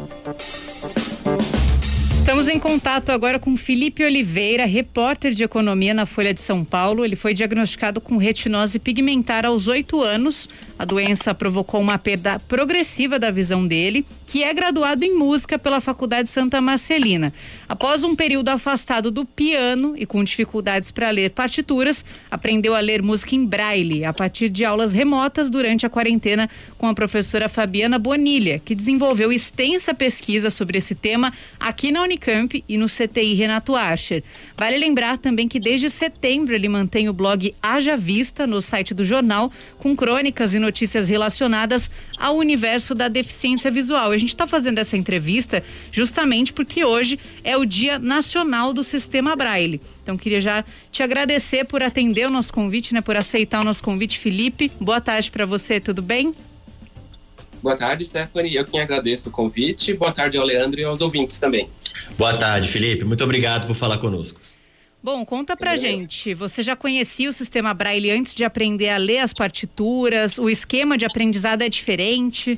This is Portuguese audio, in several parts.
Estamos em contato agora com Felipe Oliveira, repórter de economia na Folha de São Paulo. Ele foi diagnosticado com retinose pigmentar aos 8 anos. A doença provocou uma perda progressiva da visão dele, que é graduado em música pela Faculdade Santa Marcelina. Após um período afastado do piano e com dificuldades para ler partituras, aprendeu a ler música em braille a partir de aulas remotas durante a quarentena com a professora Fabiana Bonilha, que desenvolveu extensa pesquisa sobre esse tema aqui na Unicamp e no CTI Renato Archer. Vale lembrar também que desde setembro ele mantém o blog Haja Vista no site do jornal, com crônicas e notícias relacionadas ao universo da deficiência visual. A gente está fazendo essa entrevista justamente porque hoje é o Dia Nacional do Sistema Braille. Então queria já te agradecer por atender o nosso convite, né, por aceitar o nosso convite, Felipe. Boa tarde para você, tudo bem? Boa tarde, Stephanie. Eu quem agradeço o convite. Boa tarde ao Leandro e aos ouvintes também. Boa tarde, Felipe. Muito obrigado por falar conosco. Bom, conta pra gente, você já conhecia o sistema Braille antes de aprender a ler as partituras? O esquema de aprendizado é diferente?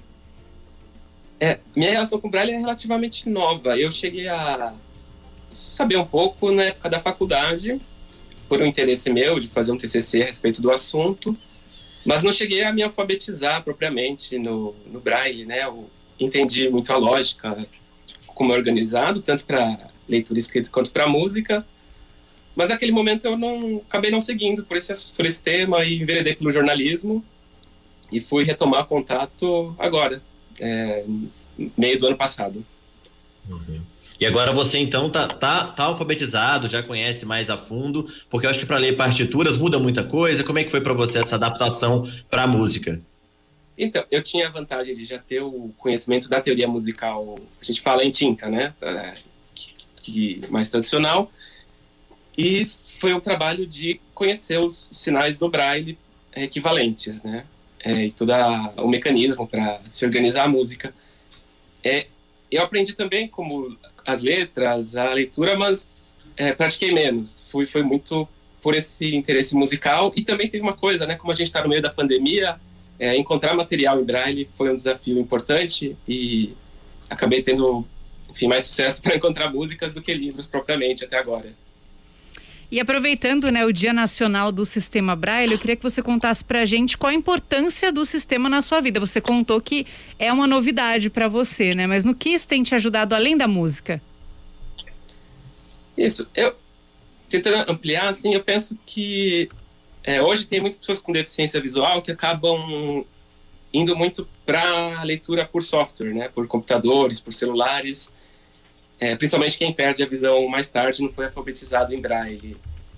Minha relação com o Braille é relativamente nova. Eu cheguei a saber um pouco na época da faculdade, por um interesse meu de fazer um TCC a respeito do assunto, mas não cheguei a me alfabetizar propriamente no Braille, né? Eu entendi muito a lógica, como é organizado, tanto para leitura escrita quanto para música, mas naquele momento eu acabei não seguindo por esse tema e enveredei pelo jornalismo e fui retomar contato agora, meio do ano passado. Uhum. E agora você então tá alfabetizado, já conhece mais a fundo, porque eu acho que para ler partituras muda muita coisa. Como é que foi para você essa adaptação para a música? Então, eu tinha a vantagem de já ter o conhecimento da teoria musical, a gente fala em tinta, né, que mais tradicional, e foi um trabalho de conhecer os sinais do Braille equivalentes, né, e todo o mecanismo para se organizar a música. Eu aprendi também como as letras, a leitura, mas pratiquei menos. Foi muito por esse interesse musical. E também teve uma coisa, né? Como a gente está no meio da pandemia, encontrar material em Braille foi um desafio importante e acabei tendo, enfim, mais sucesso para encontrar músicas do que livros propriamente até agora. E aproveitando, né, o Dia Nacional do Sistema Braille, eu queria que você contasse pra gente qual a importância do sistema na sua vida. Você contou que é uma novidade para você, né? Mas no que isso tem te ajudado além da música? Isso, tentando ampliar, assim, eu penso que hoje tem muitas pessoas com deficiência visual que acabam indo muito para leitura por software, né? Por computadores, por celulares. Principalmente quem perde a visão mais tarde não foi alfabetizado em Braille.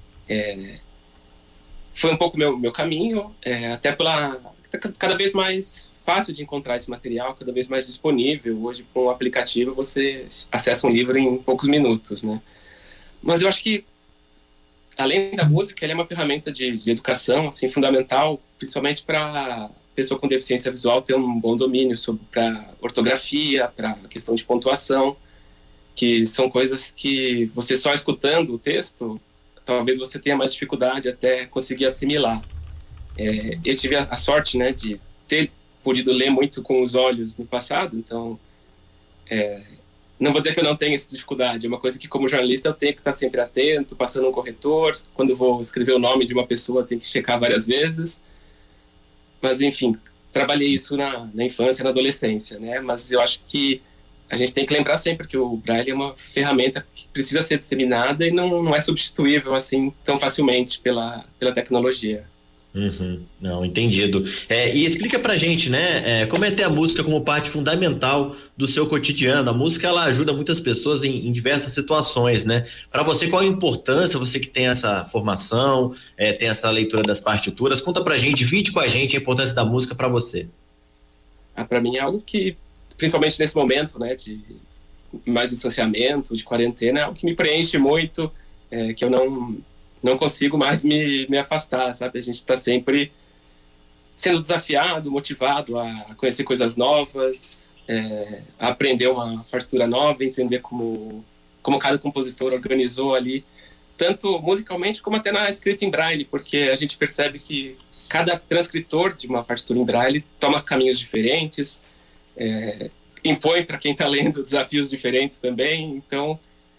Foi um pouco meu caminho, até cada vez mais fácil de encontrar esse material, cada vez mais disponível. Hoje, com o aplicativo, você acessa um livro em poucos minutos, né? Mas eu acho que, além da música, ele é uma ferramenta de educação assim, fundamental, principalmente para pessoa com deficiência visual ter um bom domínio para ortografia, para questão de pontuação, que são coisas que você só escutando o texto, talvez você tenha mais dificuldade até conseguir assimilar. Eu tive a sorte, né, de ter podido ler muito com os olhos no passado, então não vou dizer que eu não tenho essa dificuldade, é uma coisa que como jornalista eu tenho que estar sempre atento, passando um corretor, quando eu vou escrever o nome de uma pessoa eu tenho que checar várias vezes, mas enfim, trabalhei isso na infância, na adolescência, né, mas eu acho que a gente tem que lembrar sempre que o Braille é uma ferramenta que precisa ser disseminada e não é substituível assim tão facilmente pela tecnologia. Uhum. Não, entendido. E explica pra gente, né, como é ter a música como parte fundamental do seu cotidiano. A música, ela ajuda muitas pessoas em diversas situações, né? Para você, qual a importância, você que tem essa formação, tem essa leitura das partituras, conta pra gente, divide com a gente a importância da música para você. Para mim é algo que, principalmente nesse momento, né, de mais distanciamento, de quarentena, é algo que me preenche muito, que eu não consigo mais me afastar, sabe? A gente está sempre sendo desafiado, motivado a conhecer coisas novas, a aprender uma partitura nova, entender como cada compositor organizou ali, tanto musicalmente como até na escrita em Braille, porque a gente percebe que cada transcritor de uma partitura em Braille toma caminhos diferentes, impõe para quem está lendo desafios diferentes também. Então,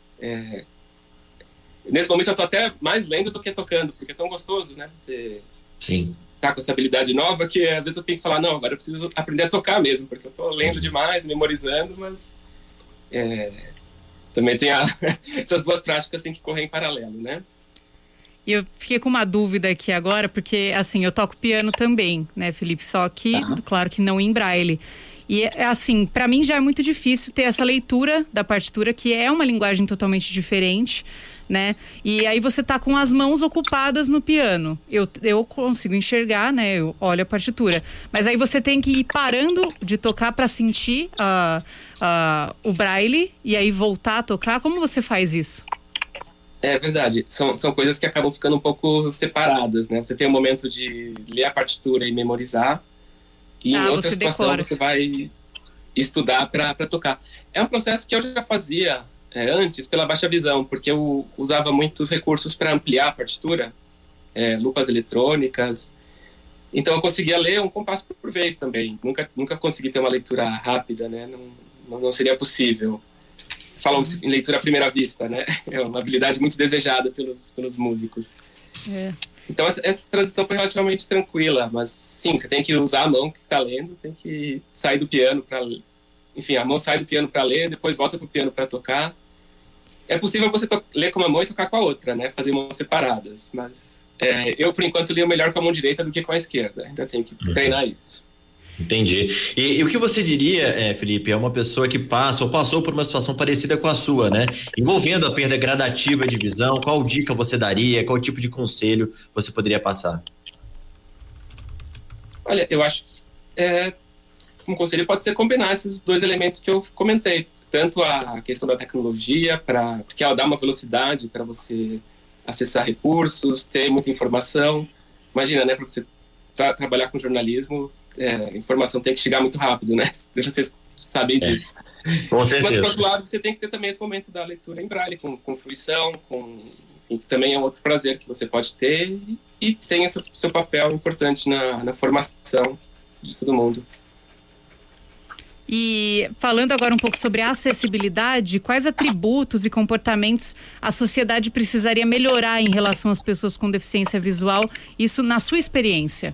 nesse momento eu estou até mais lendo do que tocando, porque é tão gostoso, né? Você tá com essa habilidade nova que às vezes eu tenho que falar, não, agora eu preciso aprender a tocar mesmo, porque eu estou lendo demais, memorizando, mas também tem essas duas práticas têm que correr em paralelo, né? E eu fiquei com uma dúvida aqui agora, porque assim, eu toco piano também, né, Felipe? Só que, claro que não em braille. E assim, para mim já é muito difícil ter essa leitura da partitura, que é uma linguagem totalmente diferente, né? E aí você tá com as mãos ocupadas no piano. Eu consigo enxergar, né? Eu olho a partitura. Mas aí você tem que ir parando de tocar para sentir o braille e aí voltar a tocar. Como você faz isso? É verdade, são coisas que acabam ficando um pouco separadas, né? Você tem um momento de ler a partitura e memorizar, e em outra situação decora. Você vai estudar para tocar. É um processo que eu já fazia antes pela baixa visão, porque eu usava muitos recursos para ampliar a partitura, lupas eletrônicas, então eu conseguia ler um compasso por vez também. Nunca consegui ter uma leitura rápida, né? Não seria possível. Falamos em leitura à primeira vista, né? É uma habilidade muito desejada pelos músicos. Então, essa transição foi relativamente tranquila, mas sim, você tem que usar a mão que está lendo, tem que sair do piano para... Enfim, a mão sai do piano para ler, depois volta para o piano para tocar. É possível você ler com uma mão e tocar com a outra, né? Fazer mãos separadas, mas eu, por enquanto, leio melhor com a mão direita do que com a esquerda. Ainda tenho que treinar isso. Entendi. E o que você diria, Felipe, é uma pessoa que passa ou passou por uma situação parecida com a sua, né? Envolvendo a perda gradativa de visão, qual dica você daria, qual tipo de conselho você poderia passar? Olha, eu acho que um conselho pode ser combinar esses dois elementos que eu comentei. Tanto a questão da tecnologia, porque ela dá uma velocidade para você acessar recursos, ter muita informação. Imagina, né, para você trabalhar com jornalismo, a informação tem que chegar muito rápido, né? Vocês sabem disso. Com certeza. Mas, por outro lado, você tem que ter também esse momento da leitura em braille, com fruição, que também é um outro prazer que você pode ter e tem esse seu papel importante na formação de todo mundo. E falando agora um pouco sobre a acessibilidade, quais atributos e comportamentos a sociedade precisaria melhorar em relação às pessoas com deficiência visual, isso na sua experiência?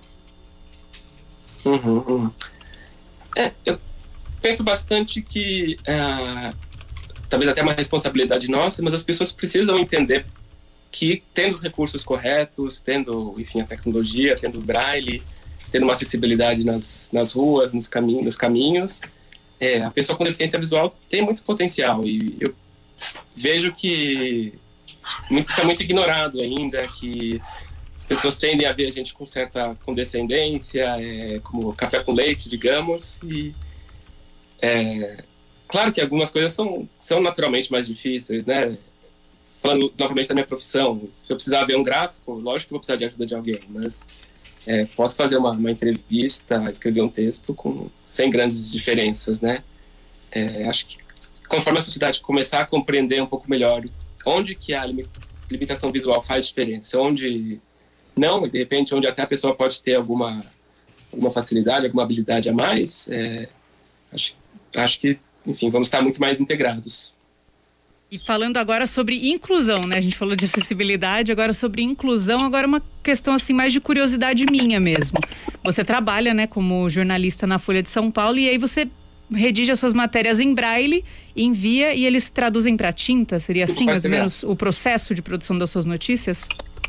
Eu penso bastante que talvez até uma responsabilidade nossa, mas as pessoas precisam entender que tendo os recursos corretos, tendo, enfim, a tecnologia, tendo o braille, tendo uma acessibilidade nas ruas, nos caminhos, a pessoa com deficiência visual tem muito potencial, e eu vejo que isso é muito ignorado ainda, que as pessoas tendem a ver a gente com certa condescendência, como café com leite, digamos, e claro que algumas coisas são naturalmente mais difíceis, né? Falando novamente da minha profissão, se eu precisar ver um gráfico, lógico que eu vou precisar de ajuda de alguém, mas posso fazer uma entrevista, escrever um texto sem grandes diferenças, né? Acho que conforme a sociedade começar a compreender um pouco melhor onde que a limitação visual faz diferença, onde não, de repente, onde até a pessoa pode ter alguma facilidade, alguma habilidade a mais, acho que, enfim, vamos estar muito mais integrados. E falando agora sobre inclusão, né? A gente falou de acessibilidade, agora sobre inclusão, agora uma questão assim mais de curiosidade minha mesmo. Você trabalha, né, como jornalista na Folha de São Paulo e aí você redige as suas matérias em braille, envia e eles traduzem para tinta? Seria assim, mais ou menos, o processo de produção das suas notícias?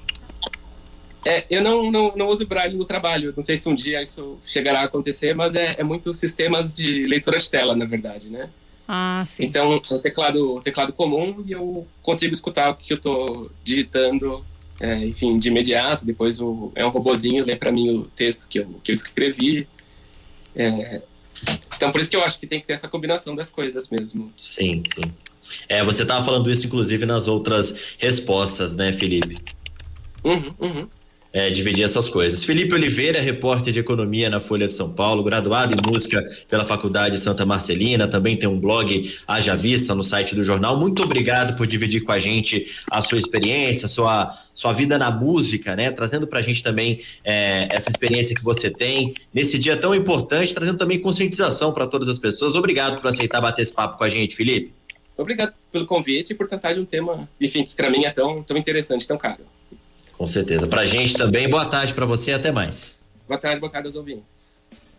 Eu não uso braille no trabalho, não sei se um dia isso chegará a acontecer, mas é muito sistemas de leitura de tela, na verdade, né? Ah, sim. Então, o teclado comum e eu consigo escutar o que eu estou digitando, enfim, de imediato, depois é um robozinho, lê para mim o texto que eu escrevi. Então, por isso que eu acho que tem que ter essa combinação das coisas mesmo. Sim, sim. Você estava falando isso, inclusive, nas outras respostas, né, Felipe? dividir essas coisas. Felipe Oliveira, repórter de economia na Folha de São Paulo, graduado em música pela Faculdade Santa Marcelina, também tem um blog Haja Vista no site do jornal. Muito obrigado por dividir com a gente a sua experiência, sua vida na música, né? Trazendo pra gente também essa experiência que você tem nesse dia tão importante, trazendo também conscientização para todas as pessoas. Obrigado por aceitar bater esse papo com a gente, Felipe. Obrigado pelo convite e por tratar de um tema, enfim, que para mim é tão interessante, tão caro. Com certeza. Pra gente também, boa tarde para você e até mais. Boa tarde aos ouvintes.